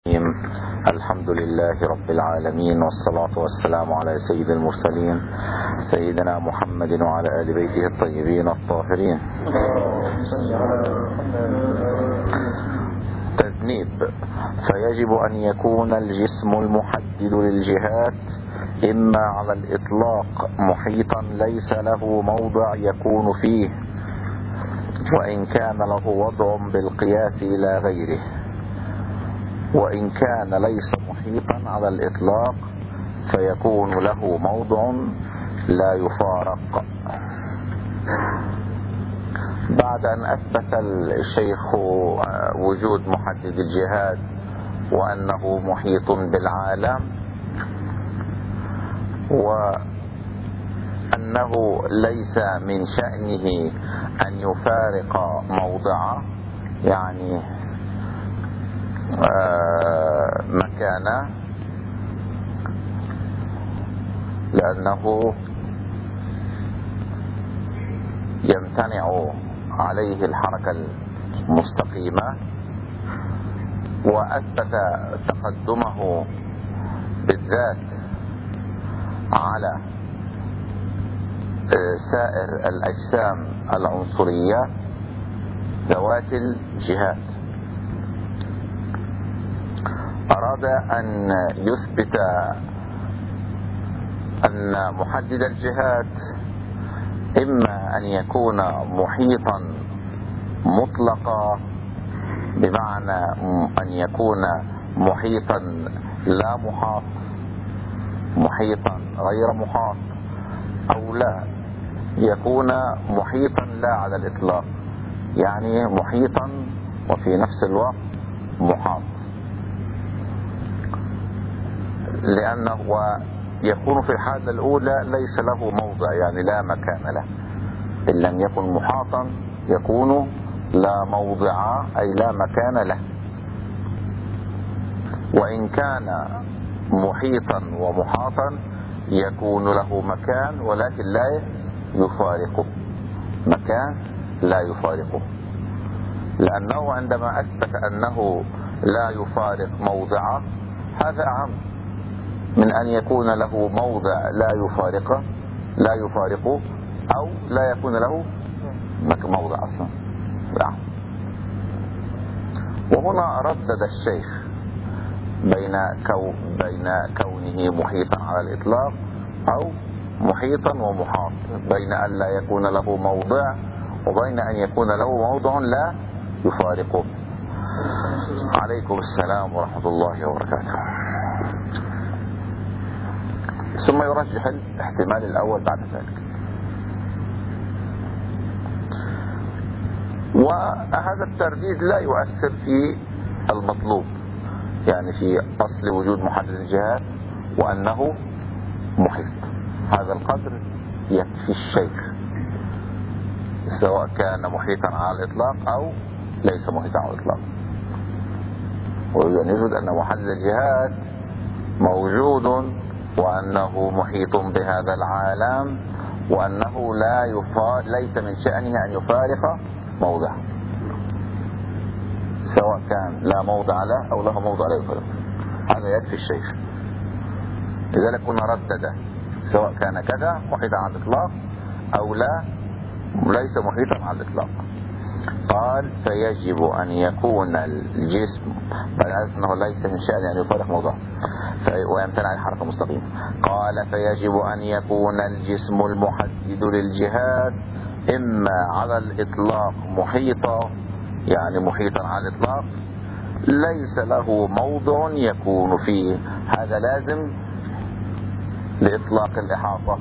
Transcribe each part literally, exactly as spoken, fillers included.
الحمد لله رب العالمين، والصلاة والسلام على سيد المرسلين سيدنا محمد وعلى آل بيته الطيبين الطاهرين. تذنيب: فيجب أن يكون الجسم المحدد للجهات إما على الإطلاق محيطا ليس له موضع يكون فيه، وإن كان له وضع بالقياس إلى غيره، وإن كان ليس محيطا على الإطلاق فيكون له موضع لا يفارق. بعد أن أثبت الشيخ وجود محدد الجهات وأنه محيط بالعالم، وأنه ليس من شأنه أن يفارق موضعه، يعني مكانه، لأنه يمتنع عليه الحركة المستقيمة، وأثبت تقدمه بالذات على سائر الأجسام العنصرية ذوات الجهات. أراد أن يثبت أن محدد الجهات إما أن يكون محيطا مطلقا، بمعنى أن يكون محيطا لا محاط، محيطا غير محاط، أو لا يكون محيطا لا على الإطلاق، يعني محيطا وفي نفس الوقت محاط، لأنه يكون في الحالة الأولى ليس له موضع، يعني لا مكان له. إن لم يكن محاطا يكون لا موضع، أي لا مكان له. وإن كان محيطا ومحاطا يكون له مكان، ولكن لا يفارقه، مكان لا يفارقه، لأنه عندما أثبت أنه لا يفارق موضعه، هذا أهم من أن يكون له موضع لا يفارقه لا يفارقه أو لا يكون له موضع أصلا. لا. وهنا ردد الشيخ بين كو بين كونه محيطا على الإطلاق أو محيطا ومحاط، بين أن لا يكون له موضع وبين أن يكون له موضع لا يفارقه. عليكم السلام ورحمة الله وبركاته. ثم يرجح الاحتمال الأول بعد ذلك. وهذا الترديد لا يؤثر في المطلوب، يعني في أصل وجود محدد الجهات وأنه محيط. هذا القدر يكفي الشيخ، سواء كان محيطا على الإطلاق أو ليس محيطا على الإطلاق. ويريد أن يجد أن محدد الجهات موجود، وأنه محيط بهذا العالم، وأنه لا يفار... ليس من شأنه أن يفارق موضع، سواء كان لا موضع له أو له موضع لا يفارق. هذا يكفي الشيخ. لذلك كنا ردد سواء كان كذا محيطا على الإطلاق أو لا ليس محيطا على الإطلاق. قال: فيجب أن يكون الجسم، بل أنه ليس من شأنه أن يفارق موضع ويمتنع عن الحركة المستقيمة. قال: فيجب أن يكون الجسم المحدد للجهات إما على الإطلاق محيطا، يعني محيطا على الإطلاق ليس له موضع يكون فيه. هذا لازم لإطلاق الإحاطة،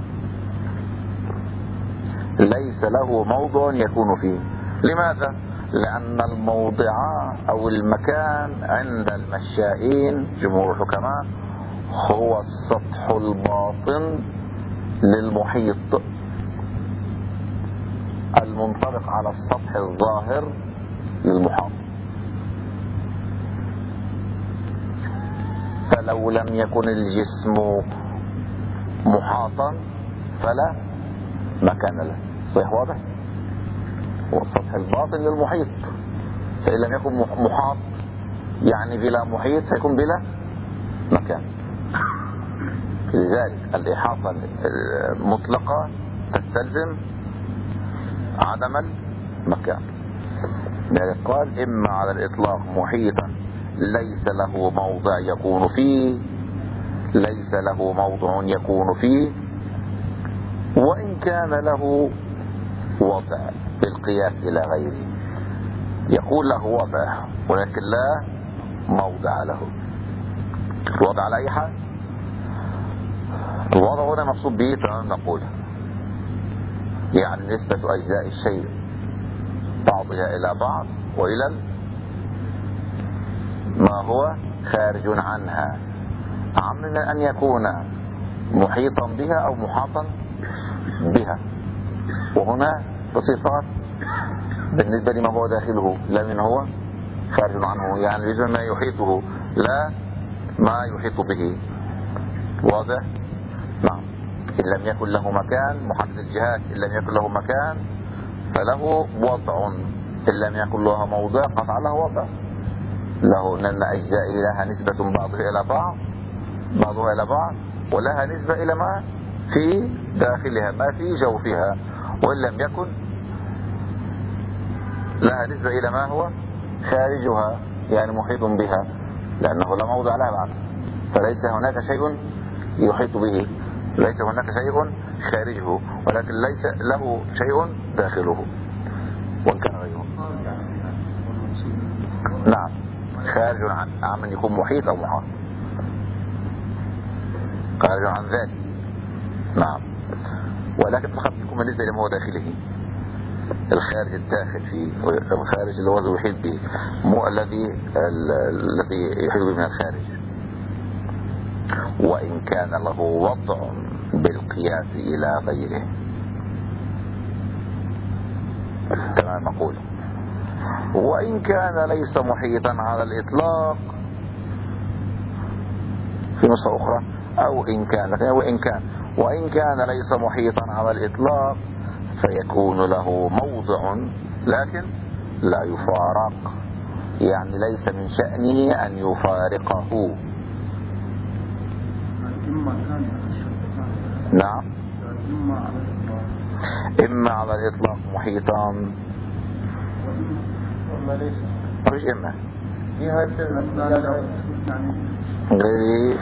ليس له موضع يكون فيه. لماذا؟ لأن الموضع أو المكان عند المشائين جمهور الحكماء هو السطح الباطن للمحيط المنطبق على السطح الظاهر للمحاط. فلو لم يكن الجسم محاطا فلا مكان له. صحيح؟ واضح؟ هو السطح الباطن للمحيط. فإن لم يكن محاط يعني بلا محيط سيكون بلا مكان. لذلك الإحاطة المطلقة تستلزم عدم المكان. لذلك قال إما على الإطلاق محيطا ليس له موضع يكون فيه، ليس له موضع يكون فيه، وإن كان له وضع بالقياس إلى غيره. يقول له وضع ولكن لا موضع له. الوضع على أي حال؟ الوضع هنا مقصود به تمام نقول يعني نسبة أجزاء الشيء بعضها إلى بعض وإلى ما هو خارج عنها، أعم من أن يكون محيطا بها أو محاطا بها. وهنا بصفات بالنسبة لما هو داخله لا من هو خارج عنه، يعني لازم ما يحيطه لا ما يحيط به. واضح؟ نعم. إن لم يكن له مكان محدد الجهات، إن لم يكن له مكان فله وضع، إن لم يكن له موضع قطع له وضع، له لأن أجزائه لها نسبة بعضها إلى بعض بعضها إلى بعض ولها نسبة إلى ما في داخلها ما في جوفها، وإن لم يكن لها نسبة إلى ما هو خارجها يعني محيط بها، لأنه لا موضع لها بعد، فليس هناك شيء يحيط به، ليس هناك شيء خارجه ولكن ليس له شيء داخله وإن كان غيره. نعم خارج عن عن من يكون محيط أو محاط، خارج عن ذلك. نعم. ولكن فقط يكون بالنسبة لما هو داخله، الخارج الداخل فيه، الخارج اللي هو يحيط به، مو الذي الذي يحيط به من الخارج. وإن كان له وضع بالقياس إلى غيره كما نقول. وإن كان ليس محيطا على الإطلاق في نسخة أخرى، أو إن كان وإن كان وإن كان ليس محيطا على الإطلاق فيكون له موضع لكن لا يفارق، يعني ليس من شأنه أن يفارقه. نعم. إما على الإطلاق محيطا مش إما غيري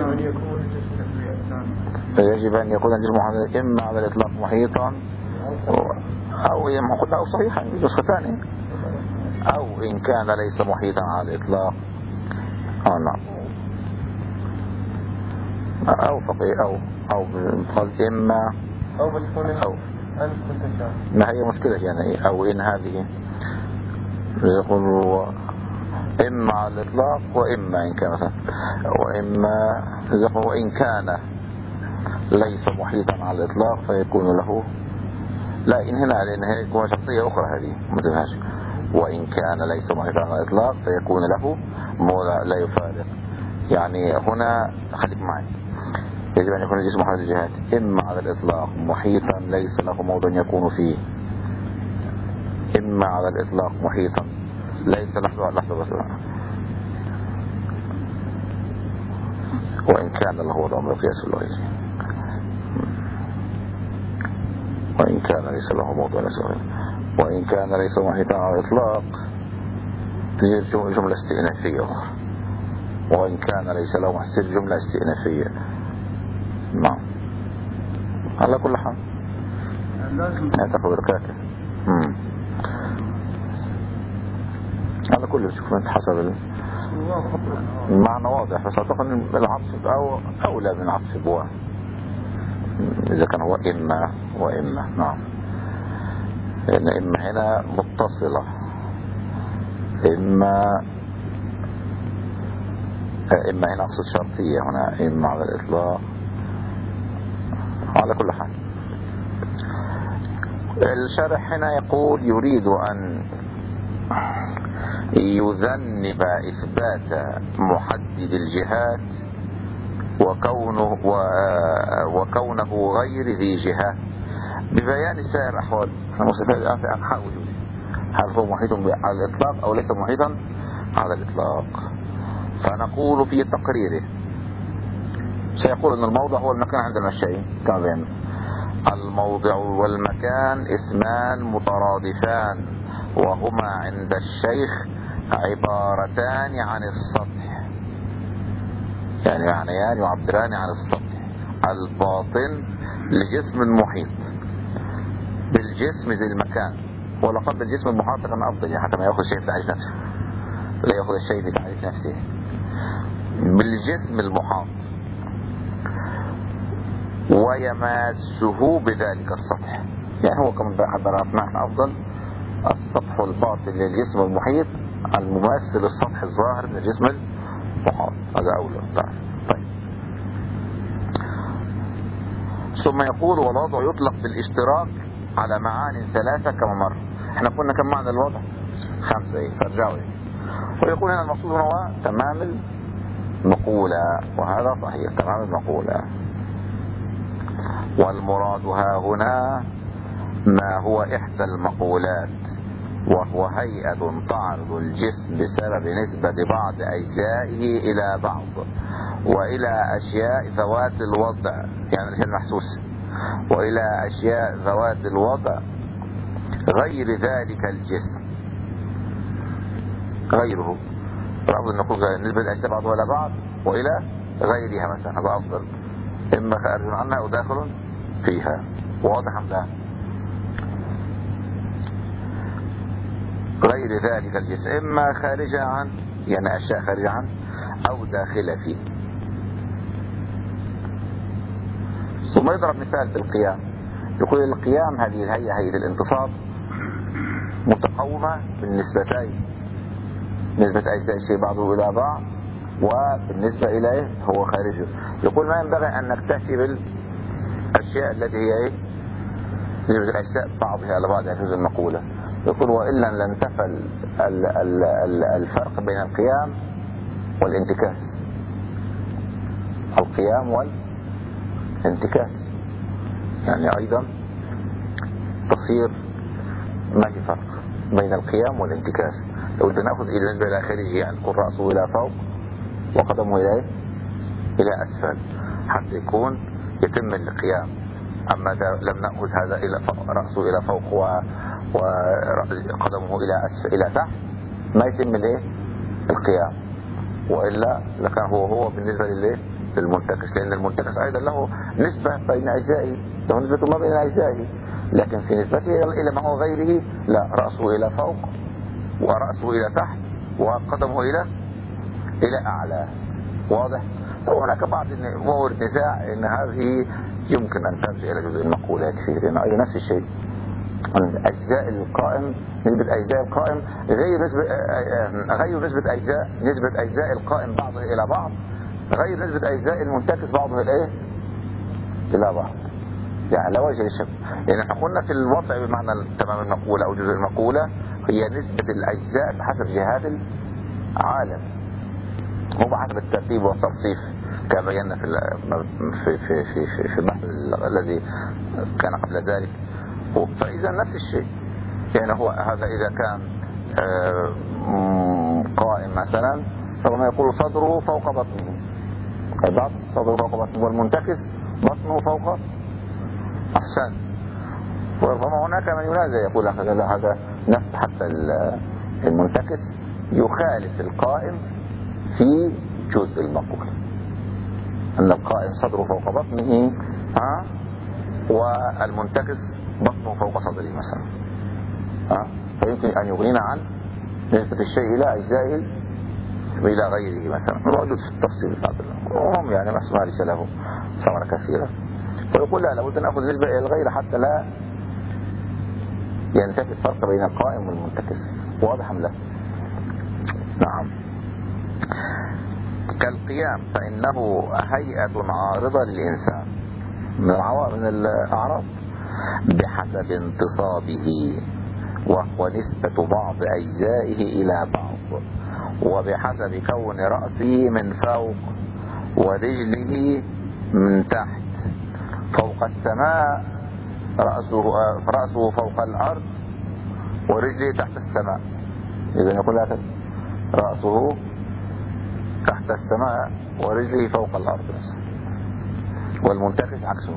يجب أن يكون الجسم محيطا إما على الإطلاق محيطا أو إما قلنا أو صحيحا نسخة ثانية، أو إن كان ليس محيطا على الإطلاق أو نعم أو فقيه أو أو قال إما أو بس أو أنت كنت شاهد. ما هي مشكلة يعني أو إن هذه يقول إما على الإطلاق وإما إن كان مثلا وإما وإن كان ليس محيطا على الإطلاق فيكون له لا إن هنا لأن هنا يكون شخصية أخرى هذه مثلهاش. وإن كان ليس محيطا على الإطلاق فيكون له موضع لا يفارق، يعني هنا خليك معي يجب أن يكون الجسم محيط الجهات إما على الإطلاق محيطا ليس له موضع يكون فيه، إما على الإطلاق محيطا ليس لحظة لحظة بس وإن كان له وضع بالقياس اللغوي، وإن كان ليس له موضع ليس له، وإن كان ليس محيطا على الإطلاق تجد جملة استئنافية أخرى، وإن كان ليس له محسن جملة استئنافية. نعم على كل حال هتاخد ركاكة على كل شوف انت حسب المعنى واضح، بس اعتقد ان العطف او اولى من العطف بواحد اذا كان هو اما واما. نعم لان اما هنا متصلة، اما اما هنا اقصد شرطية هنا اما على الاطلاق. على كل حال الشارح هنا يقول يريد ان يذنب اثبات محدد الجهات وكونه وكونه غير ذي جهة ببيان سائر الاحوال المستفاد عن حال وجوده، هل هو محيط على الاطلاق او ليس محيطا على الإطلاق. فنقول في تقريره سيقول أن الموضع هو المكان عند المشائين كما بينا. الموضع والمكان اسمان مترادفان، وهما عند الشيخ عبارتان عن السطح، يعني معنيان يعبران عن السطح الباطن لجسم المحيط بالجسم ذي المكان. ولقد بالجسم المحاط كان أفضل، يعني حتى ما يأخذ الشيء في تعريف نفسه، لا يأخذ الشيء في تعريف نفسه، بالجسم المحاط ويماسه بذلك السطح. يعني هو كما عبرنا نحن أفضل السطح الباطن للجسم المحيط المماثل للسطح الظاهر من الجسم المحاط، هذا أولى. طيب. ثم يقول والوضع يطلق بالاشتراك على معاني ثلاثة كما مر. احنا قلنا كم معنى الوضع؟ خمسة، ايه فرجعوا ايه. ويقول هنا المقصود هنا هو تمام المقولة، وهذا صحيح تمام المقولة. والمراد ها هنا ما هو إحدى المقولات، وهو هيئة تعرض الجسم بسبب نسبة بعض أجزائه إلى بعض وإلى أشياء ذوات الوضع، يعني الأشياء المحسوسة، وإلى أشياء ذوات الوضع غير ذلك الجسم غيره. أفضل نقول نسبة الأشياء بعضها إلى بعض وإلى غيرها مثلا، هذا أفضل، إما خارج عنها أو داخل فيها. واضح أم لا؟ غير ذلك الجسم إما خارجة عن، يعني أشياء خارجة عن، أو داخلة فيه. ثم يضرب مثال بالقيام، يقول القيام هذه الهيئة هيئة الانتصاب متقومة بالنسبتين، نسبة أجزاء الشيء بعضه إلى بعض وبالنسبة إليه هو خارجه. يقول ما ينبغي أن نكتفي بالأشياء التي هي إيه؟ نسبة الأجزاء بعضها إلى بعض، يعني جزء المقولة. يقول وإلا لانتفى الفرق بين القيام والانتكاس، القيام والانتكاس يعني أيضا تصير ما في فرق بين القيام والانتكاس. لو نأخذ إلى بالنسبة إلى آخره، يعني يكون رأسه إلى فوق وقدمه إلى إلى أسفل حتى يكون يتم القيام. أما لم نأخذ هذا إلى رأسه إلى فوق وقدمه إلى أسفل إلى تحت ما يتم الإيه القيام، وإلا لكان هو هو بالنسبة للإيه للمنتكس، لأن المنتكس أيضا له نسبة بين أجزائه، له نسبة ما بين أجزائه، لكن في نسبته إلى ما هو غيره لا، رأسه إلى فوق ورأسه إلى تحت وقدمه إلى إلى أعلى. واضح؟ وهناك بعض مورد نزاع إن هذه يمكن أن ترجع إلى جزء المقولة كثير، إن أي نفس الشيء أجزاء القائم، نسبة أجزاء القائم غير نسبة غير نسبة أجزاء نسبة أجزاء القائم بعضها إلى بعض غير نسبة أجزاء المنتكس بعضها إلى إيه إلى بعض، يعني لا وجه للشك. يعني احنا قلنا في الوضع بمعنى تمام المقولة أو جزء المقولة هي نسبة الأجزاء بحسب جهات العالم، هو بحسب الترتيب والترصيف كما بينا في في في في في البحث الذي كان قبل ذلك. فإذا نفس الشيء، يعني هو هذا إذا كان قائم مثلا فما يقول صدره فوق بطنه، بعض صدره فوق بطنه، والمنتكس بطنه فوق أحسن. وربما هناك من ينازع يقول هذا نفس حتى المنتكس يخالف القائم في جزء المقولة، أن القائم صدره فوق بطنه ها والمنتكس بطنه فوق صدره مثلا ها، فيمكن أن يغنينا عن نسبة الشيء إلى أجزائه وإلى غيره مثلا، موجود في التفصيل بعض وهم يعني ما ليس له ثمرة كثيرة. فيقول لا، لابد أن نأخذ نسبة إلى الغير حتى لا ينتفي الفرق بين القائم والمنتكس. واضح أم لا؟ نعم. كالقيام فإنه هيئة عارضة للإنسان من العوامل من الأعراض بحسب انتصابه، وهو نسبة بعض أجزائه إلى بعض، وبحسب كون رأسه من فوق ورجله من تحت، فوق السماء رأسه, رأسه فوق الأرض ورجله تحت السماء. إذا يقول هكذا رأسه تحت السماء ورجله فوق الأرض، والمنتكس عكسه.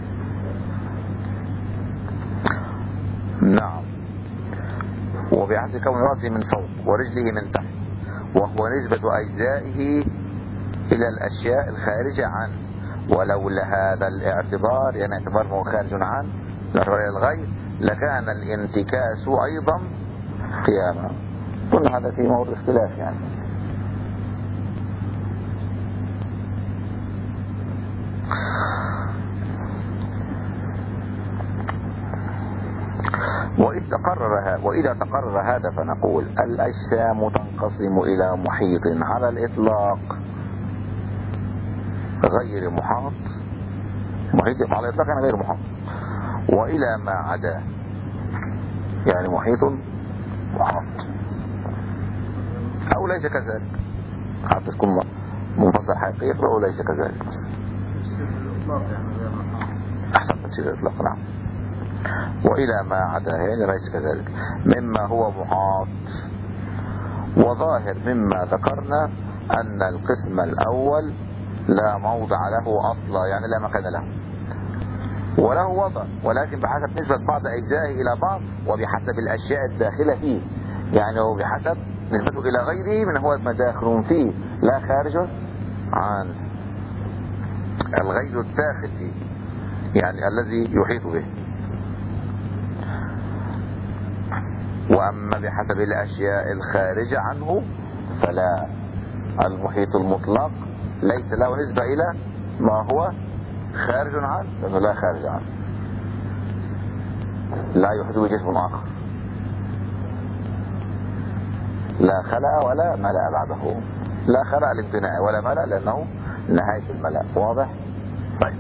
نعم. وبحسب كون رأسه من فوق ورجله من تحت، وهو نسبة أجزائه إلى الأشياء الخارجة عنه، ولولا هذا الاعتبار، يعني اعتبار هو خارج عنه الاعتبار إلى الغير، لكان الانتكاس أيضا قياما. كل هذا في موضوع اختلاف يعني. وإذا تقرر وإذا تقرر هذا فنقول الأجسام تنقسم إلى محيط على الإطلاق غير محاط، محيط على الإطلاق يعني غير محاط، وإلى ما عدا يعني محيط محاط أو ليس كذلك، حتى تكون منفصل حقيقي أو ليس كذلك. أحسن تفسير الإطلاق. نعم. وإلى ما عدا يعني ليس كذلك مما هو محاط. وظاهر مما ذكرنا أن القسم الأول لا موضع له أصلا، يعني لا مكان له، وله وضع، ولكن بحسب نسبة بعض أجزائه إلى بعض وبحسب الأشياء الداخلة فيه، يعني وبحسب نسبته إلى غيره من هو مداخل فيه لا خارج عنه، الغير الداخل فيه يعني الذي يحيط به. وأما بحسب الأشياء الخارجة عنه فلا، المحيط المطلق ليس له نسبة إلى ما هو خارج عنه، لأنه لا خارج عنه، لا يحيط به جسم آخر، لا خلأ ولا ملأ بعده، لا خلأ الامتناع ولا ملأ لأنه نهاية الملأ. واضح؟ طيب.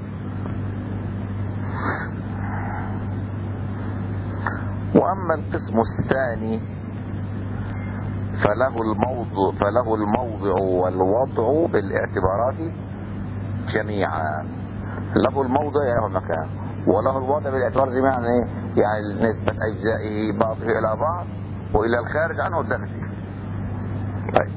وأما القسم الثاني فله الموضع فله الموضع والوضع بالاعتبارات جميعا. له الموضع يعني المكان، وله الوضع بالاعتبار جميعا يعني, يعني نسبة أجزائه بعضه إلى بعض وإلى الخارج عنه والداخل فيه. طيب.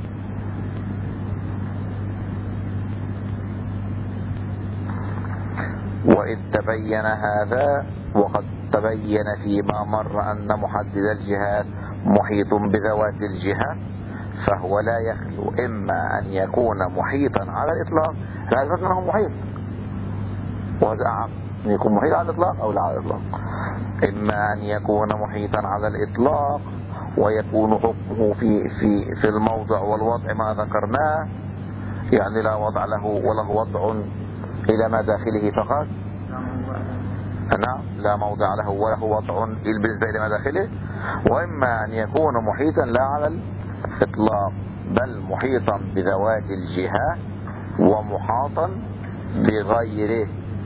وإذ تبين هذا وقد تبين فيما مر أن محدد الجهات محيط بذوات الجهة، فهو لا يخلو إما أن يكون محيطا على الإطلاق، لا يثبت أنه محيط، وهذا أعم أن يكون محيط على الإطلاق أو لا على الإطلاق، إما أن يكون محيطا على الإطلاق ويكون حكمه في في في الموضع والوضع ما ذكرناه، يعني لا وضع له وله وضع إلى ما داخله فقط، نعم، لا موضع له وله وضع بالنسبة إلى ما داخله. وإما أن يكون محيطا لا على الإطلاق بل محيطا بذوات الجهة ومحاطا بغيره،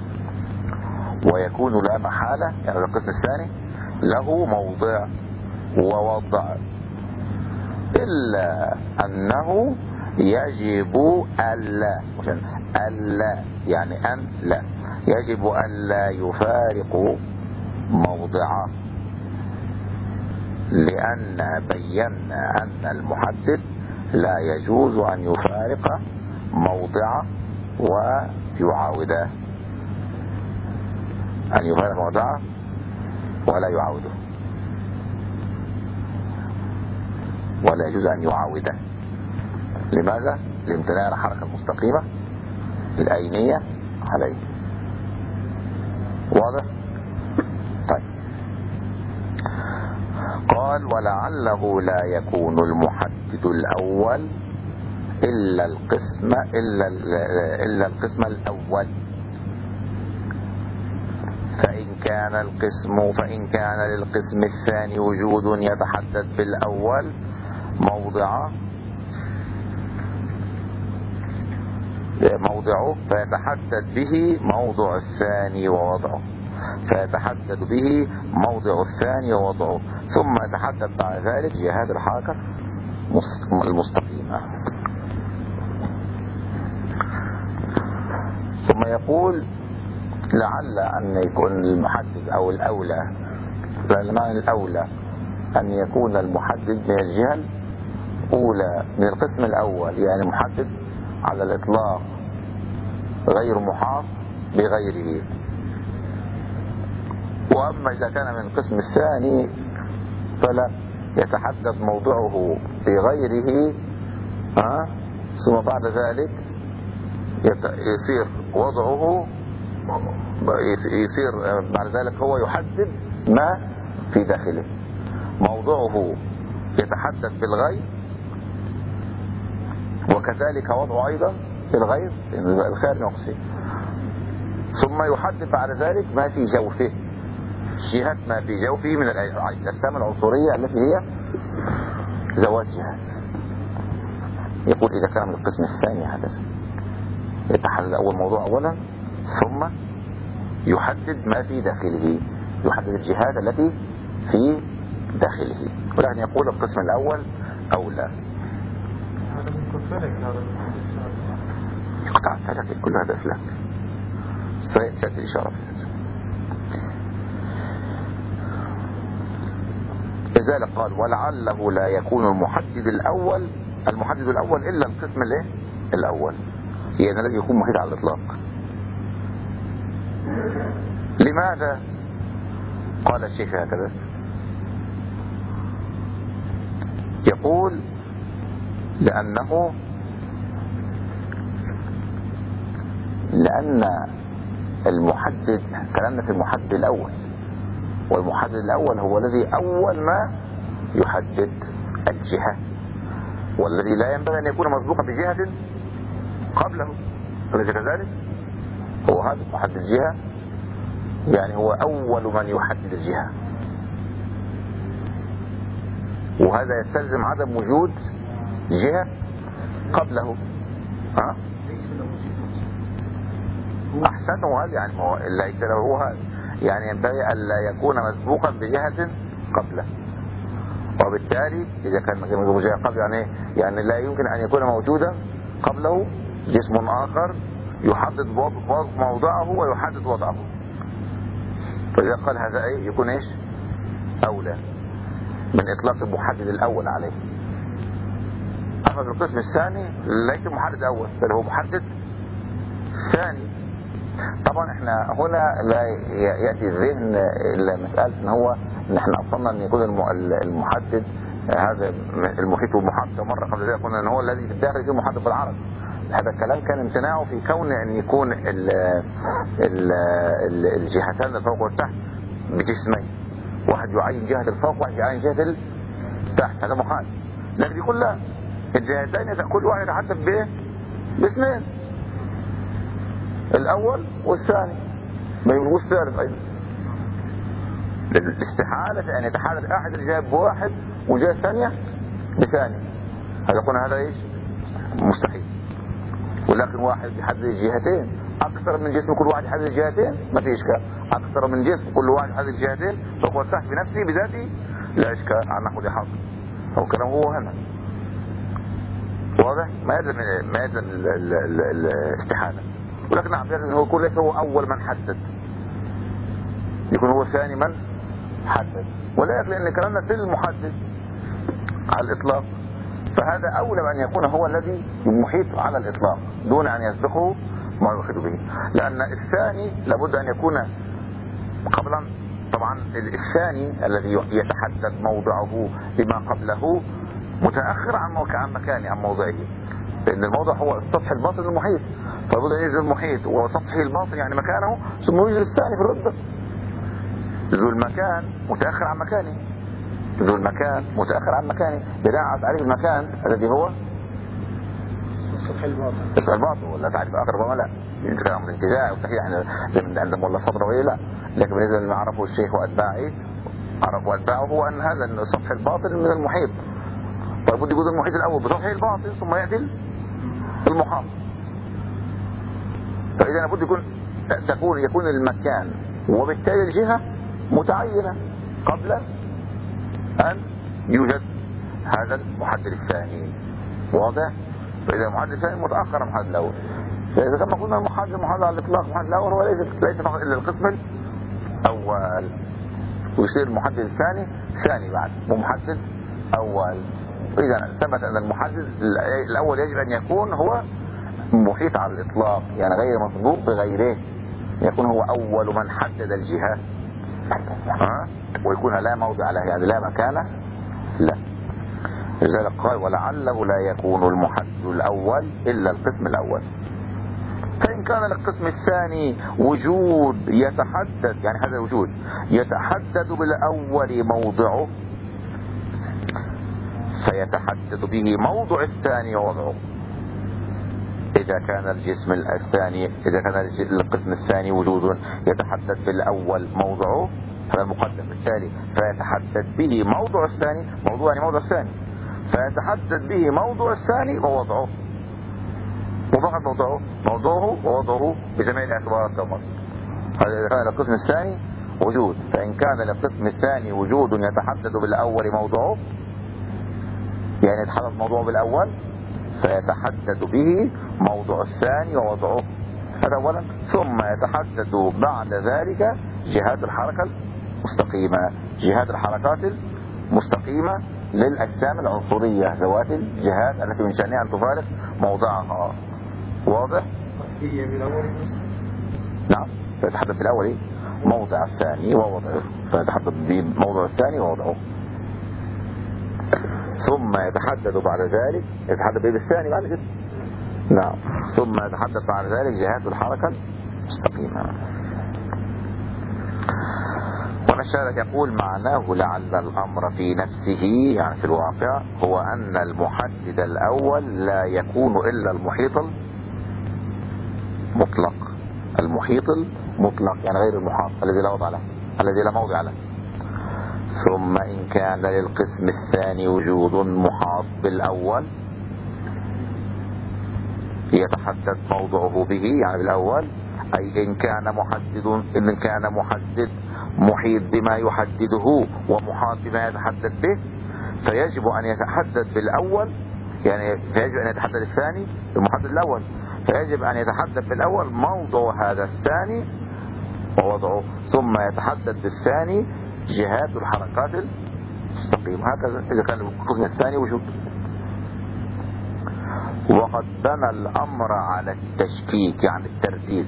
ويكون لا محالة يعني القسم الثاني له موضع ووضع، إلا أنه يجب ألا ألا يعني أن لا يجب ألا يفارق موضعه، لأن بينا أن المحدد لا يجوز أن يفارق موضعه ويعاوده، أن يفارق موضعه ولا يعاوده، ولا يجوز أن يعاوده. لماذا؟ لامتناع الحركة المستقيمة الأينية عليه. واضح؟ طيب. قال ولعله لا يكون المحدد الأول إلا القسم إلا إلا القسم الأول، فإن كان القسم فإن كان للقسم الثاني وجود يتحدد بالأول موضعه موضعه فيتحدد به موضع الثاني ووضعه، فيتحدد به موضع الثاني ووضعه، ثم يتحدد بعد ذلك جهات الحركة المستقيمة. ثم يقول لعل أن يكون المحدد أو الأولى، لأن الأولى أن يكون المحدد من الجهة الأولى من القسم الأول يعني محدد على الإطلاق غير محاط بغيره. وأما إذا كان من القسم الثاني فلا يتحدد موضعه بغيره، ها ثم بعد ذلك يصير وضعه يصير بعد ذلك هو يحدد ما في داخله. موضعه يتحدد بالغير، وكذلك وضعه أيضا بالغير الخارج نقصي، ثم يحدد بعد ذلك ما في جوفه، جهة ما في جوفه من الأجسام العنصرية التي هي ذوات جهات. يقول إذا كان من القسم الثاني هكذا يتحدد أول موضوع أولا، ثم يحدد ما في داخله، يحدد الجهات التي في داخله، ولكن يقول القسم الأول أولى. هذا من فلك هذا يقطع الفلك، كل هذا فلك سيأتي الإشارة في هذا. لذلك قال ولعله لا يكون المحدد الأول المحدد الأول إلا القسم الايه الأول، يعني الذي يكون محيط على الإطلاق. لماذا قال الشيخ هكذا؟ يقول لأنه لأن المحدد كلامنا في المحدد الأول، والمحدد الأول هو الذي أول ما يحدد الجهة، والذي لا ينبغي أن يكون مسبوقا بجهة قبله، أليس كذلك؟ هو هذا محدد الجهة، يعني هو أول من يحدد الجهة، وهذا يستلزم عدم وجود جهة قبله. ها؟ أحسن هذا يعني هو ليس له هو هذا، يعني ينبغي ألا يكون مسبوقا بجهة قبله، وبالتالي إذا كان مسبوقا بجهة قبله يعني يعني لا يمكن أن يكون موجودا قبله جسم آخر يحدد موضعه ويحدد وضعه. فإذا قال هذا أي يكون إيش أولى من إطلاق المحدد الأول عليه. أما في القسم الثاني ليس محدد أول، بل هو محدد ثاني. طبعا احنا هنا لا يأتي الذهن إلا مسألة ان هو نحن أصلنا أن يكون المحدد هذا المحيط والمحاط، مرة قبل ذلك قلنا أن هو الذي في الداخل يكون محدد بالعرض. هذا الكلام كان امتناعه في كون أن يكون ال ال ال الجهتان الفوق والتحت بجسمين، واحد يعين جهة الفوق واحد يعين جهة التحت، هذا محال. لكن يقول لا، الجهتين كل واحد يتحدث بايه؟ باسمين، الأول والثاني، ما يقولوش الثالث أيضا. الاستحالة أن يتحدث أحد الجهات بواحد وجهة ثانية بثاني، هذا قلنا هذا إيش؟ مستحيل. ولكن واحد يحدد الجهتين، أكثر من جسم كل واحد يحدد الجهتين ما في إشكال، أكثر من جسم كل واحد يحدد الجهتين فوق والتحت بنفسه بذاته لا إشكال عن نحو الإحاطة. هو كلام هو هنا واضح؟ ما يلزم ما يلزم الاستحالة. ولكن نعم هو يكون ليس هو أول من حدد، يكون هو ثاني من حدد، ولكن لأن كلامنا في المحدد على الإطلاق، فهذا أولى بأن يكون هو الذي محيط على الإطلاق دون أن يسبقه ما يخذ به. لأن الثاني لابد أن يكون قبلا، طبعا الثاني الذي يتحدد موضعه بما قبله متأخر عن مكانه عن موضعه، لأن الموضع هو السطح الباطن المحيط، فلابد أن ينزل المحيط وسطحه الباطن يعني مكانه، ثم ينزل الثاني في الردة. ذو المكان متأخر عن مكانه، ذو المكان متأخر عن مكانه بناء على تعريف المكان الذي هو السطح الباطن. السطح الباطن ولا تعريف آخر ولا لا؟ يتكلم عن الانتزاع والتحية يعني عند مولى الصدر ولا لا؟ لكن بالنسبة لما عرفه الشيخ وأتباعه عرفوا أتباعه هو أن هذا السطح الباطن من المحيط، فلابد يكون المحيط الأول بسطحه الباطن ثم يأتي المحاط. فإذا لابد يكون تكون يكون المكان وبالتالي الجهة متعينة قبل أن يوجد هذا المحدد الثاني، واضح؟ فإذا المحدد الثاني متأخر عن المحدد الأول، فإذا كما قلنا المحدد المحدد على الإطلاق المحدد الأول هو ليس ليس فقط إلا القسم الأول، ويصير المحدد الثاني ثاني بعد ومحدد أول، إذا ثبت أن المحدد الأول يجب أن يكون هو محيط على الإطلاق، يعني غير مسبوق بغيره، يكون هو أول من حدد الجهات، ها؟ ويكون لا موضع له، يعني لا مكان له. لذلك قال ولعله لا يكون المحدد الأول إلا القسم الأول. فإن كان القسم الثاني وجود يتحدد، يعني هذا الوجود يتحدد بالأول موضعه، فيتحدد به موضع الثاني ووضعه. إذا كان الجسم الثاني إذا كان القسم الثاني وجود يتحدد بالأول موضعه، هذا المقدم التالي، فيتحدد به موضع الثاني، موضوع يعني موضع الثاني، فيتحدد به موضع الثاني ووضعه. وفقط موضعه موضوعه ووضعه بجميع الاعتبارات كما هذا. إذا كان القسم الثاني وجود، فإن كان القسم الثاني وجود يتحدد بالأول موضعه، يعني يتحدد موضوعه بالأول، فيتحدد به موضع الثاني ووضعه، هذا أولا. ثم يتحدد بعد ذلك جهات الحركة المستقيمة، جهات الحركات المستقيمة للأجسام العنصرية ذوات الجهات التي من شأنها أن تفارق موضعها. واضح؟ نعم. فيتحدد بالأول إيه؟ موضع الثاني ووضعه، فيتحدد بموضع الثاني ووضعه. ثم يتحدد بعد ذلك يتحدد به بالثاني بعد كده. نعم. ثم يتحدد بعد ذلك جهات الحركة المستقيمة. والشارع يقول معناه لعل الأمر في نفسه، يعني في الواقع، هو أن المحدد الأول لا يكون إلا المحيط المطلق، المحيط المطلق يعني غير المحاط الذي لا وضع له، الذي لا موضع له. ثم إن كان للقسم الثاني وجود محاط بالأول، يتحدد موضعه به يعني بالأول، أي إن كان محدد إن كان محدد محيط بما يحدده ومحاط بما يتحدد به، فيجب أن يتحدد بالأول، يعني فيجب أن يتحدد الثاني المحدد الأول، فيجب أن يتحدد بالأول موضع هذا الثاني ووضعه، ثم يتحدد بالثاني جهات الحركات المستقيمة. هكذا إذا كان القسم الثاني وجود. وقد بنى الأمر على التشكيك يعني الترديد.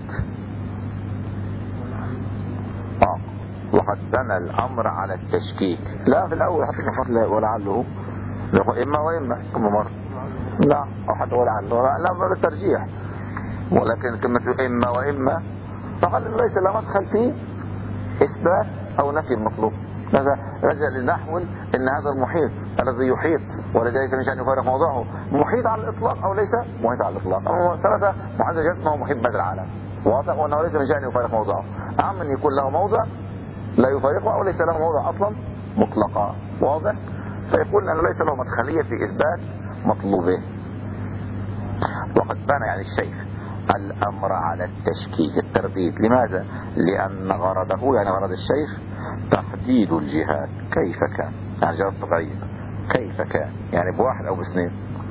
آه. وقد بنى الأمر على التشكيك، لا في الأول حتى نقول ولعله إما وإما كم مرة، لا أو حتى ولعله لا بالترجيح، ولكن كلمة إما وإما فقال ليس لا مدخل فيه إثبات أو نفي المطلوب. هذا رجع لنحو إن هذا المحيط الذي يحيط والذي ليس من شأن يفارق موضعه محيط على الإطلاق أو ليس محيط على الإطلاق، أما ثلاثة محدد اسمه محيط بدل العالم، واضح، وأنه ليس من شأن يفارق موضعه، أعم أن يكون له موضع لا يفارقه أو ليس له موضع أصلا مطلقا، واضح. فيقول أنه ليس له مدخلية في إثبات مطلوبه. وقد بنى يعني الشيخ الأمر على التشكيك الترديد. لماذا؟ لأن غرضه يعني غرض الشيخ تحديد الجهات كيف كان، يعني جهات طبيعية كيف كان، يعني بواحد أو باثنين،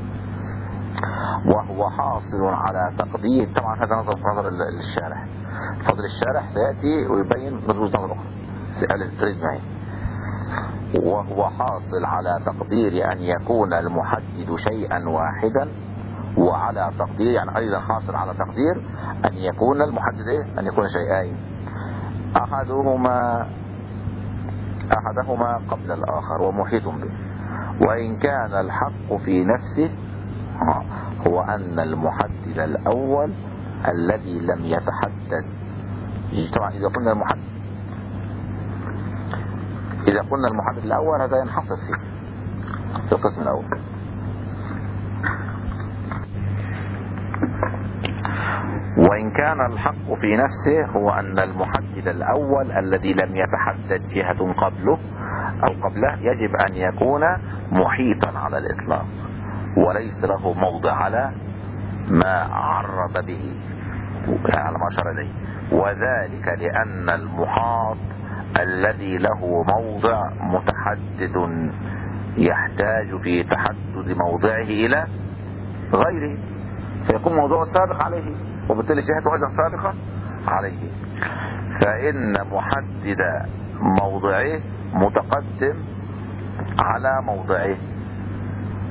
وهو حاصل على تقدير. طبعا هذا نظر نظر الشارح، فضل الشارح سيأتي ويبين وجهة نظر أخرى سأل تريد معي. وهو حاصل على تقدير أن يكون المحدد شيئا واحدا، وعلى تقدير يعني أيضا حاصل على تقدير أن يكون المحدد إيه؟ أن يكون شيئين، أحدهما أحدهما قبل الآخر ومحيط به. وإن كان الحق في نفسه هو أن المحدد الأول الذي لم يتحدد. طبعا إذا قلنا المحدد إذا قلنا المحدد الأول هذا ينحصر فيه في القسم الأول. وإن كان الحق في نفسه هو أن المحدد الأول الذي لم يتحدد جهة قبله أو قبله يجب أن يكون محيطا على الإطلاق وليس له موضع على ما عرض به على ما أشار إليه، وذلك لأن المحاط الذي له موضع متحدد يحتاج في تحدد موضعه إلى غيره، فيكون موضوع سابق عليه وبالتالي جهته أيضا سابقة عليه، فإن محدد موضعه متقدم على موضعه.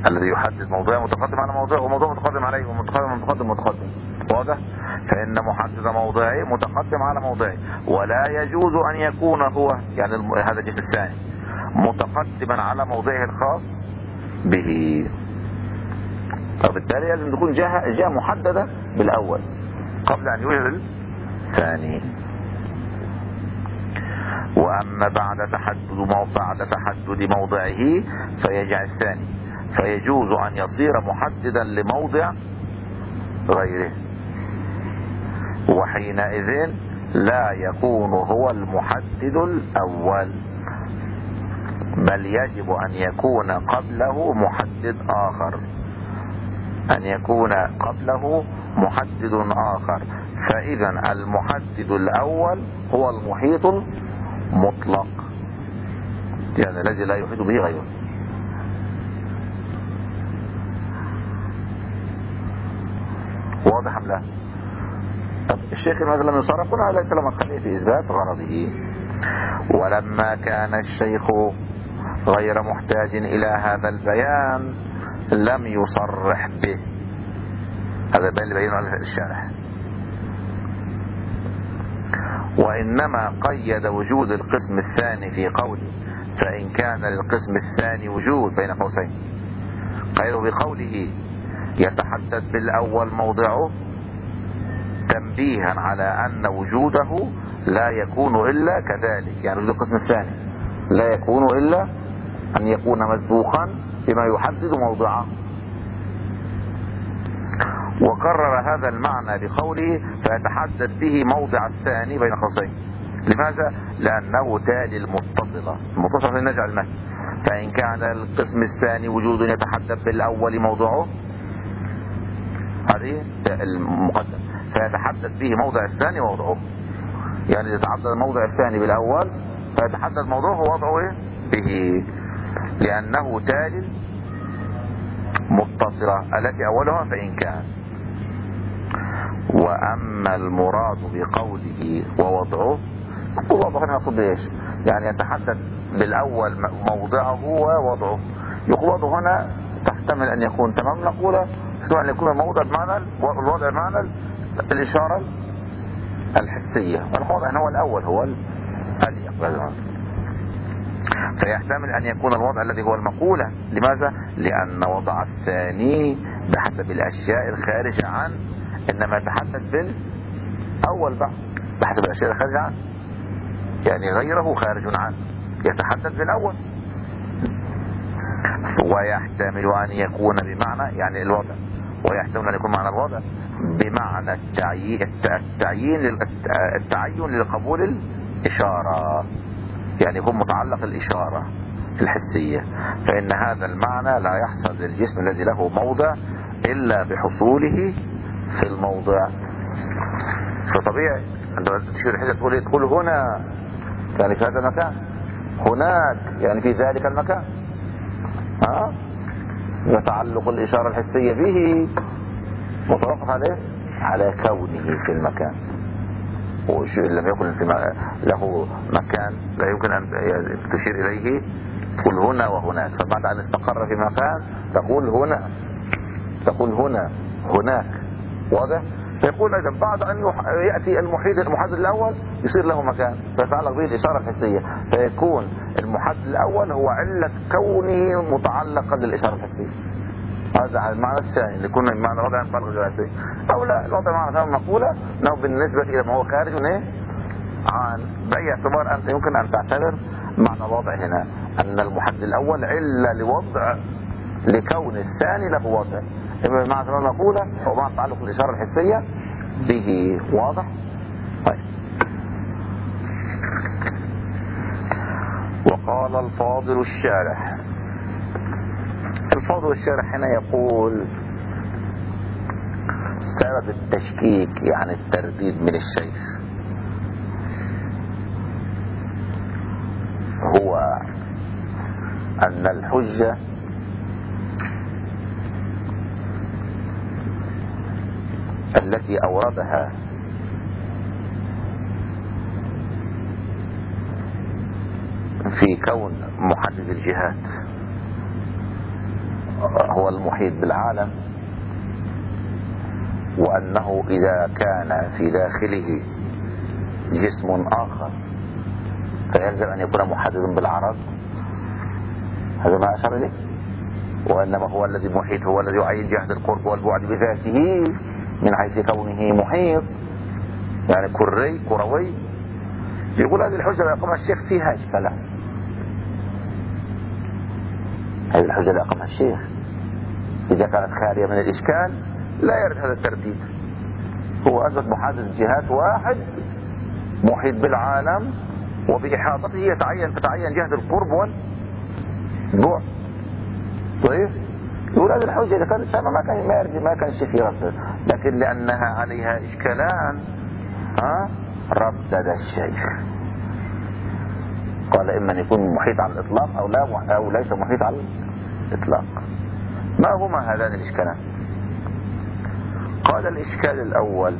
الذي يحدد موضعه متقدم على موضعه وموضوع متقدم عليه ومتقدم متقدم متقدم. واضح؟ فإن محدد موضعه متقدم على موضعه، ولا يجوز أن يكون هو يعني هذا الجسم الثاني متقدما على موضعه الخاص به. فبالتالي لازم تكون جهة جهة محددة بالأول قبل أن يوجد الثاني. وأما بعد تحدد بعد تحدد موضعه فيجع الثاني، فيجوز أن يصير محددا لموضع غيره، وحينئذ لا يكون هو المحدد الأول، بل يجب أن يكون قبله محدد آخر أن يكون قبله محدد آخر. فإذا المحدد الأول هو المحيط المطلق، يعني الذي لا يحيط به غيره. واضح أم لا؟ طب الشيخ مثلا لم يصرف هنا، هذا الكلام خليه في إثبات غرضه. ولما كان الشيخ غير محتاج إلى هذا البيان لم يصرح به. هذا البيان اللي بينه الشارح. وإنما قيد وجود القسم الثاني في قوله فإن كان للقسم الثاني وجود بين قوسين، قيده بقوله يتحدد بالأول موضعه تنبيها على أن وجوده لا يكون إلا كذلك، يعني وجود القسم الثاني لا يكون إلا أن يكون مسبوقا بما يحدد موضعه. وكرر هذا المعنى بقوله فيتحدد به موضع الثاني بين قوسين. لماذا؟ لأنه تالي المتصلة المتصلة في النجع المهد. فإن كان القسم الثاني وجود يتحدد بالأول موضعه، هذه المقدم، فيتحدد به موضع الثاني ووضعه، يعني يتحدد الموضع الثاني بالأول فيتحدد موضوعه ووضعه به، لأنه تالي متصلة التي أولها فإن كان. وأما المراد بقوله ووضعه، ووضعه هنا يقصد ايش؟ يعني يتحدد بالأول موضعه ووضعه. يقصد هنا تحتمل أن يكون تمام نقوله، تحتمل أن يكون الموضع بمعنى الوضع بمعنى الإشارة الحسية، والوضع هو الأول هو الأليق. فيحتمل أن يكون الوضع الذي هو المقولة. لماذا؟ لأن وضع الثاني بحسب الأشياء الخارجة عن، إنما يتحدث بالأول بعد بحسب الأشياء الخارجة عن، يعني غيره خارج عنه يتحدث بالأول. ويحتمل أن يكون بمعنى يعني الوضع، ويحتمل أن يكون معنى الوضع بمعنى التعيين التعيين التعين لقبول الإشارة، يعني يكون متعلق الإشارة الحسية. فإن هذا المعنى لا يحصل للجسم الذي له موضع إلا بحصوله في الموضع. فطبيعي عندما تشير الحسة تقول يدخل هنا يعني في هذا المكان، هناك يعني في ذلك المكان، ها يتعلق الإشارة الحسية به متوقف عليه على كونه في المكان. وشيء لم يكن في له مكان لا يمكن أن تشير إليه تقول هنا وهناك، فبعد أن استقر في مكان تقول هنا تقول هنا هناك. واضح؟ فيقول أيضا بعد أن يأتي المحيط المحدد الأول يصير له مكان فيتعلق به الإشارة الحسية، فيكون المحدد الأول هو علة كونه متعلقا بالإشارة الحسية. هذا المعنى الثاني اللي كنا بمعنى الوضع ينطلق الجلسي، أو لا الوضع معنى ثاني مقولة أنه بالنسبة إلى ما هو خارج من إيه؟ عن بأي اعتبار أنت يمكن أن تعتبر معنى الوضع هنا أن المحدد الأول علة لوضع لكون الثاني له وضع، إما بمعنى ثاني مقولة أو معنى تعلق الإشارة الحسية به. واضح؟ طيب. وقال الفاضل الشارح، الفاضل الشارح هنا يقول سبب التشكيك يعني الترديد من الشيخ هو أن الحجة التي أوردها في كون محدد الجهات هو المحيط بالعالم، وأنه إذا كان في داخله جسم آخر فيلزم أن يكون محددا بالعرض، هذا ما أشار إليه. وإنما هو الذي محيط هو الذي يعين جهة القرب والبعد بذاته من حيث كونه محيط، يعني كري كروي. يقول هذه الحجة اللي يقومها الشيخ فيها إشكالات. هذه الحجة اللي يقومها الشيخ إذا كانت خالية من الإشكال لا يرد هذا الترديد. هو أثبت محدد الجهات واحد محيط بالعالم، وبإحاطته يتعين تتعين جهة القرب والبعد. طيب يقول هذه الحجة إذا كانت تامة ما كان ما يرجع ما كان الشيخ يردد، لكن لأنها عليها إشكالان ها ردد الشيخ. قال إما أن يكون محيط على الإطلاق أو لا أو ليس محيط على الإطلاق. ما هما هذان الإشكالان؟ قال الإشكال الأول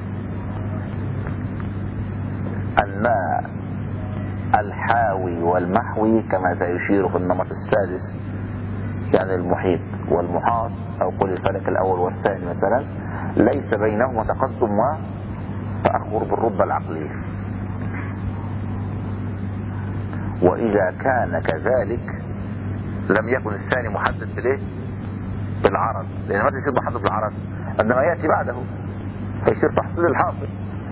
أن الحاوي والمحوي كما سيشير في النمط السادس، يعني المحيط والمحاط أو قل الفلك الأول والثاني مثلا، ليس بينهما تقدم وتأخر بالرتبة العقلية. وإذا كان كذلك لم يكن الثاني محدد بالايه؟ بالعرض، لأن ما يصير محدد بالعرض عندما يأتي بعده فيصير تحصيل الحاصل.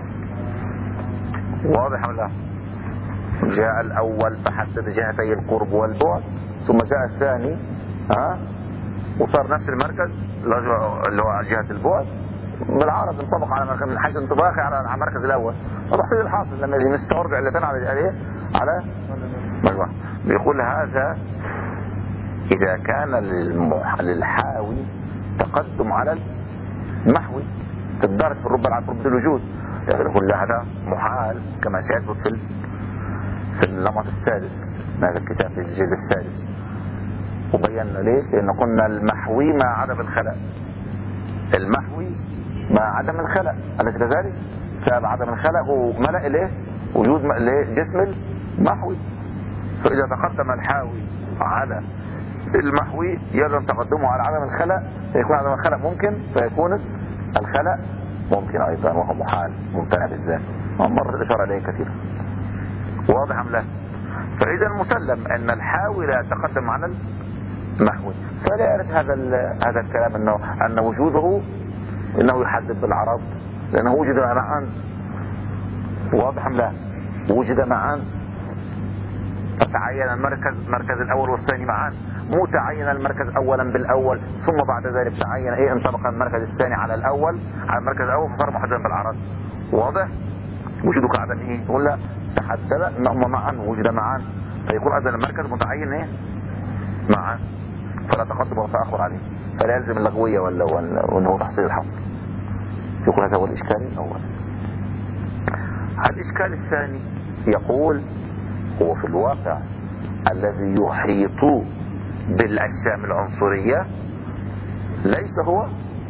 واضح ولا لا؟ جاء الأول فحدد جهتي القرب والبعد، ثم جاء الثاني ها وصار نفس المركز اللي هو جهة البعد بالعرض انطبق على مركز من حيث انطباقي على المركز الأول، وتحصيل الحاصل لما يستورد علتين على عليه على مجموعة. بيقول هذا إذا كان للحاوي تقدم على المحوي تدارك في الرتبة على رتبة الوجود، يقول له هذا محال كما سيثبت في في النمط السادس من هذا الكتاب في الجلد السادس. وبينا ليش؟ لأن قلنا المحوي مع عدم الخلق، المحوي مع عدم الخلق، أليس كذلك؟ سبب عدم الخلق هو ملأ إليه وجود جسم المحوي. فإذا تقدم الحاوي على المحوي يلزم تقدمه على عدم الخلق، فيكون عدم الخلق ممكن، فيكون الخلق ممكن أيضا، وهو محال ممتنع بالذات، ومر الإشارة إليه كثيرا. واضح أم لا؟ فإذا المسلم أن الحاوي لا يتقدم على المحوي، فلا يرد هذا هذا الكلام أنه أن وجوده أنه يحدد بالعرض، لأنه وجد معا. واضح أم لا؟ وجد معا، فتعين المركز المركز الأول والثاني معا، مو تعين المركز أولا بالأول ثم بعد ذلك تعين إيه انطبق المركز الثاني على الأول على المركز الأول فصار محددا بالعرض. واضح؟ وجودك عدم إيه؟ يقول لا تحدد أنهما معا وجد معا، فيكون هذا المركز متعين إيه معا، فلا تقدم ولا تأخر عليه، فلا يلزم اللغوية ولا وأنه تحصيل الحصر. يقول هذا هو الإشكال الأول. الإشكال الثاني يقول هو في الواقع الذي يحيط بالأجسام العنصرية ليس هو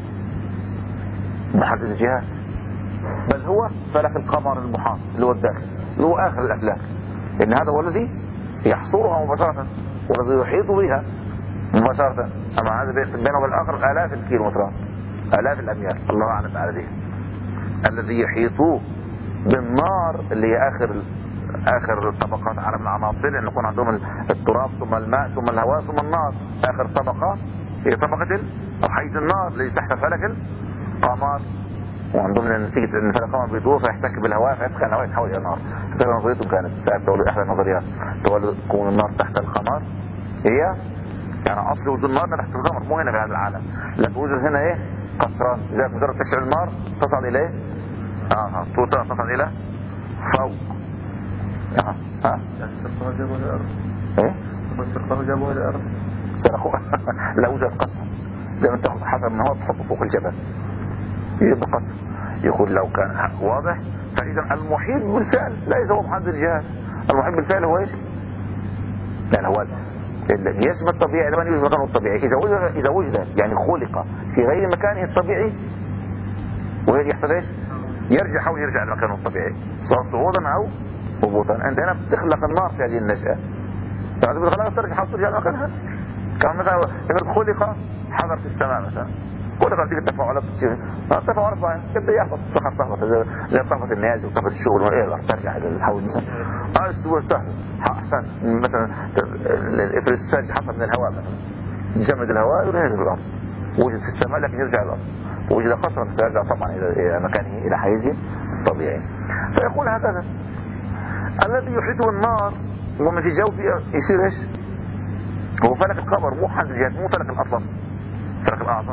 محدد الجهات، بل هو فلك القمر المحاط اللي هو الداخل اللي هو آخر الأفلاك، إن هذا هو الذي يحصرها مباشرة والذي يحيط بها مباشرة. أما هذا بينه والآخر آلاف الكيلومترات آلاف الأميال، الله أعلم على ذلك. الذي يحيط بالنار اللي هي آخر آخر الطبقات عالم العناصر، لأن يكون عندهم التراب ثم الماء ثم الهواء ثم النار. آخر طبقة هي طبقة أو حيز النار اللي تحت فلك القمر، وعندهم نتيجة أن فلك القمر بيدور فيحتك بالهواء فيسخن الهواء يتحول إلى نار. هذه نظريته كانت ساعة تولد أحد النظريات، تولد كون النار تحت القمر هي يعني أصل وجود النار تحت القمر، مو هنا في هذا العالم، لكن وجود هنا إيه قصران، إذا مجرد تشعل النار تصل إليه آه توتا تصل إلى فوق. ها ها سرقوها جابوا الأرض. إيه؟ سرقوها جابوا الأرض. سرقوها لا وجد قصر، لما تأخذ حجر من هو تحطه فوق الجبل يبقى قصر. يقول لو كان واضح فإذا المحيط بالفعل ليس هو محدد الجهات، المحيط بالفعل هو إيش؟ يعني هو الجسم الطبيعي لمن يوجد مكانه الطبيعي، إذا وجد إذا وجد يعني خلق في غير مكانه الطبيعي ويحصل إيش؟ يرجع حول يرجع لمكانه الطبيعي سواء صعودا أو هبوطا. أنت هنا بتخلق النار في هذه النشأة، بعد ما تخلقها ترجع حول ترجع لمكانها كان مثلا يقول خلق حضر في السماء مثلا، خلق تلك التفاعلات تصير التفاعلات بقى كده يحبط فقط تهبط زي طفت الناس وطفت الشغل وايه ترجع للحول مثلا. اه السوى سهل احسن مثلا الافريسات حصل من الهواء مثلا، جمد الهواء ينزل الارض، وجد في السماء لكن يرجع الارض، وجد قصرا فيرجع طبعا الى مكانه الى حيزه طبيعي. فيقول هذا الذي يحيطه النار وما في جوفه يصير ايش؟ هو فلك القمر مو حد الجهات مو فلك الاطلس، فلك الاعظم.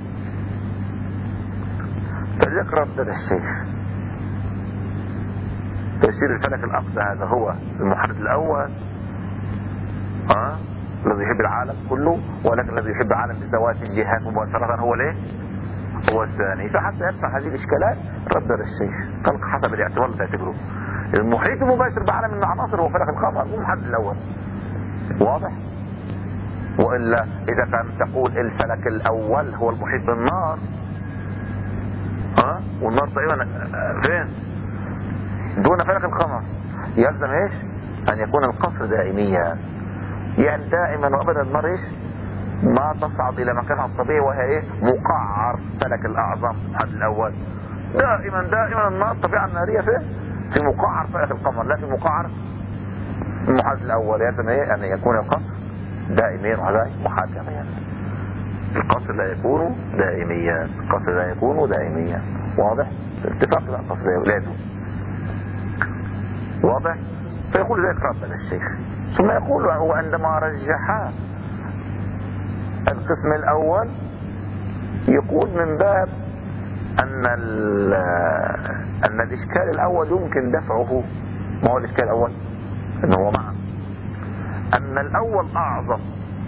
فلذلك ردد الشيخ فيصير الفلك الاقصى هذا هو المحدد الاول ها أه؟ الذي يحب العالم كله، ولكن الذي يحب العالم بذوات الجهات مباشرة هو ليه؟ هو الثاني. فحتى يفصح هذه الاشكالات ردد الشيخ قال حسب الاعتبار اللي تعتبره المحيط المباشر بعالم العناصر هو فلك القمر مو المحدد الاول. واضح؟ وإلا إذا كان تقول الفلك الأول هو المحيط بالنار ها والنار تقريبا فين؟ دون فلك القمر، يلزم ايش؟ أن يكون القصر دائميا، يعني دائما وأبدا النار ايش؟ ما تصعد إلى مكانها الطبيعي وهي ايه؟ مقعر فلك الأعظم الحد الأول. دائما دائما النار الطبيعة النارية فين؟ في مقعر فلك القمر لا في مقعر المحدد الأول. يلزم ايه؟ أن يكون القصر دائميا وهذا محاكميا. القصر لا يكون دائميا، القصر لا يكون دائميا. واضح؟ اتفاق لا القصر لا يكون. واضح؟ فيقول ذلك ربنا الشيخ ثم يقول وعندما رجح القسم الأول يقول من باب أن أن الإشكال الأول يمكن دفعه. ما هو الإشكال الأول؟ أنه هو معه أن الأول أعظم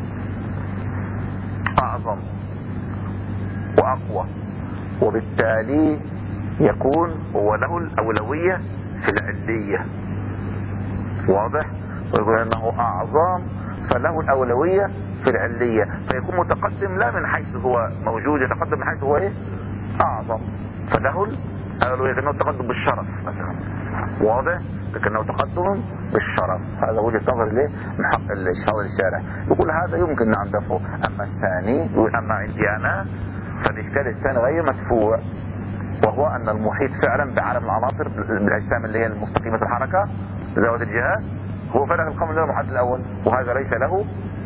أعظم وأقوى، وبالتالي يكون هو له الأولوية في العلية. واضح؟ ويقول أنه أعظم فله الأولوية في العلية، فيكون متقدم لا من حيث هو موجود، يتقدم من حيث هو إيه؟ أعظم، فله الأولوية كأنه تقدم بالشرف مثلا. واضح؟ لكنه تقدم بالشرف. هذا وجهة نظر ليه من حق الشهوة الشارع. يقول هذا يمكن نعم دفعه. أما الثاني يقول أما عندي أنا فالإشكال الثاني غير مدفوع، وهو أن المحيط فعلا بعالم العناصر بالأجسام اللي هي المستقيمة الحركة ذوات الجهات هو فلك القمر له المحدد الأول، وهذا ليس له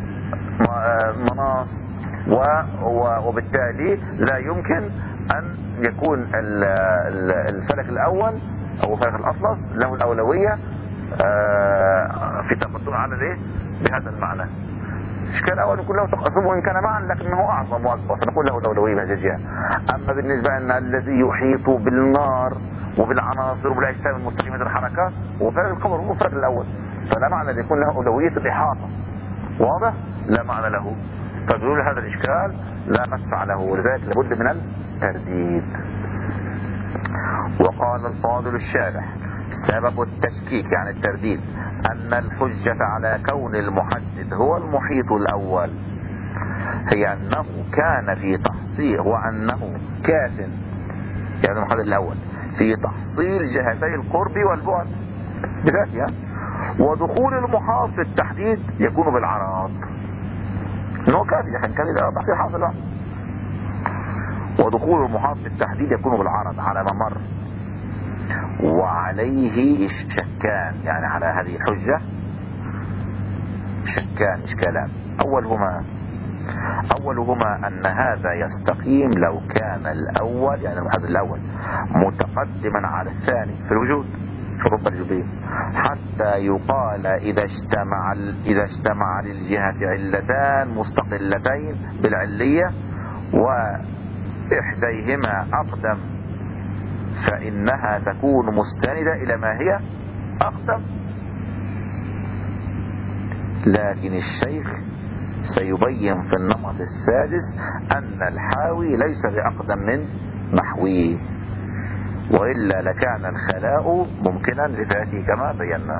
مناص، وبالتالي لا يمكن أن يكون الفلك الأول أو فلك الأطلس له الأولوية في تقدم على الايه بهذا المعنى. الإشكال الأول يكون له تقسم وإن كان معا لكنه أعظم وأكبر، فنقول له الأولوية بهذه الجهة. أما بالنسبة أن الذي يحيط بالنار وبالعناصر وبالأجسام المستقيمة الحركة هو فلك القمر هو الفلك الأول، فلا معنى أن يكون له أولوية الإحاطة. واضح؟ لا معنى له. فبيقول هذا الإشكال لا مسع له، ولذلك لابد من الترديد. وقال الفاضل الشارح سبب التشكيك يعني الترديد أن الحجة على كون المحدد هو المحيط الأول هي أنه كان في تحصيل وأنه كاف يعني المحدد الأول في تحصيل جهتي القرب والبعد بذاتها، ودخول المحاط في التحديد يكون بالعرض. إنه كافي يعني كافي ده تحصيل حاصل، ودخول المحاط في التحديد يكون بالعرض على ممر. وعليه شكان يعني على هذه الحجة شكان إشكالان. أولهما أولهما أن هذا يستقيم لو كان الأول يعني المحدد الأول متقدما على الثاني في الوجود في الرتبة الوجودية، حتى يقال إذا اجتمع إذا اجتمع للجهة علتان مستقلتين بالعلية وإحديهما أقدم فإنها تكون مستندة إلى ما هي أقدم. لكن الشيخ سيبين في النمط السادس أن الحاوي ليس بأقدم من محويه، وإلا لكان الخلاء ممكنا لذاته كما بينا.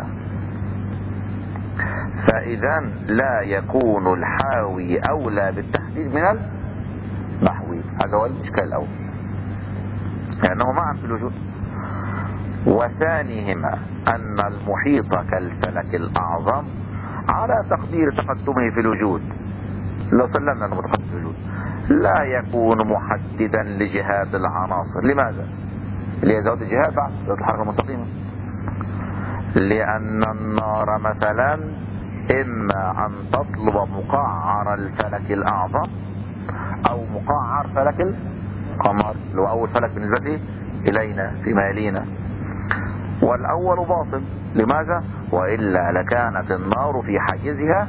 فإذا لا يكون الحاوي أولى بالتحديد من المحوي. هذا هو الإشكال الأول لأنه معا في الوجود. وثانيهما أن المحيط كالفلك الأعظم على تقدير تقدمه في الوجود لو سلمنا أنه متقدم الوجود لا يكون محددا لجهاد العناصر. لماذا؟ ليزود الجهاد بعد ذات الحركة المستقيمة. لأن النار مثلا إما أن تطلب مقعر الفلك الأعظم أو مقعر فلك القمر اللي هو أول فلك بالنسبة إلينا فيما يلينا، والأول باطل. لماذا؟ وإلا لكانت النار في حيزها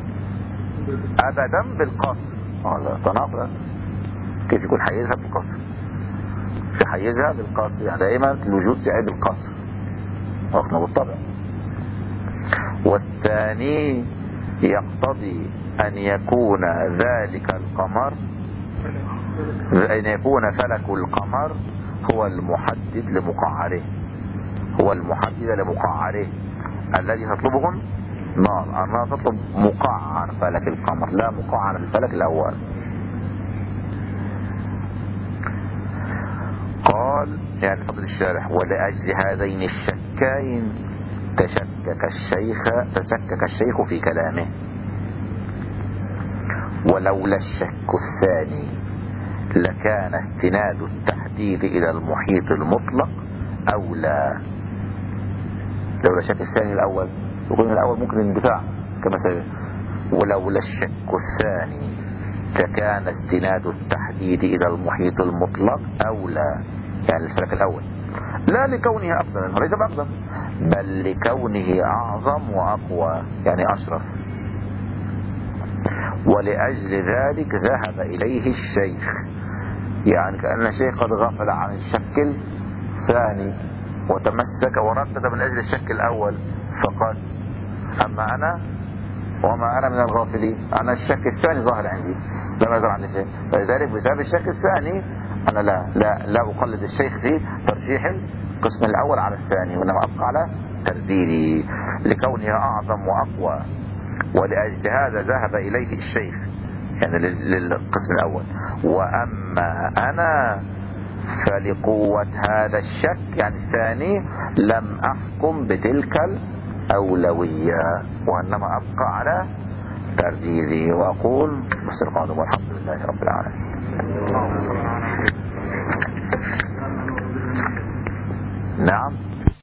أبدا بالقصر. هذا تناقض. كيف يكون حيزها بالقصر؟ في حيزها بالقصر يعني دائما الوجود سعيد بالقصر رغم بالطبع. والثاني يقتضي أن يكون ذلك القمر أن يكون فلك القمر هو المحدد لمقعره، هو المحدد لمقعره الذي تطلبه النار. النار تطلب مقعر فلك القمر لا مقعر الفلك الأول. قال يعني فضل الشارح ولأجل هذين الشكين تشكك الشيخ تشكك الشيخ في كلامه. ولولا الشك الثاني لكان استناد التحديد إلى المحيط المطلق أولى. لولا الشك الثاني الأول يكون الأول ممكن الاندفاع كما سيقول. ولولا الشك الثاني لكان استناد التحديد إلى المحيط المطلق أولى، يعني الفلك الأول لا لكونه أفضل ليس بأفضل بل لكونه أعظم وأقوى يعني أشرف. ولأجل ذلك ذهب إليه الشيخ، يعني كأن الشيخ قد غفل عن الشك الثاني وتمسك وردد من أجل الشك الأول فقال أما أنا وما أنا من الغافلين، أنا الشك الثاني ظاهر عندي لم يظهر عندي شيء. فلذلك بسبب الشك الثاني أنا لا لا لا أقلد الشيخ في ترشيح القسم الأول على الثاني وإنما أبقى على ترديدي لكونها أعظم وأقوى. ولأجل هذا ذهب إليه الشيخ يعني للقسم الأول. وأما أنا فلقوة هذا الشك يعني الثاني لم أحكم بتلك الأولوية وإنما أبقى على ترديدي وأقول بس القادم والحمد لله رب العالمين.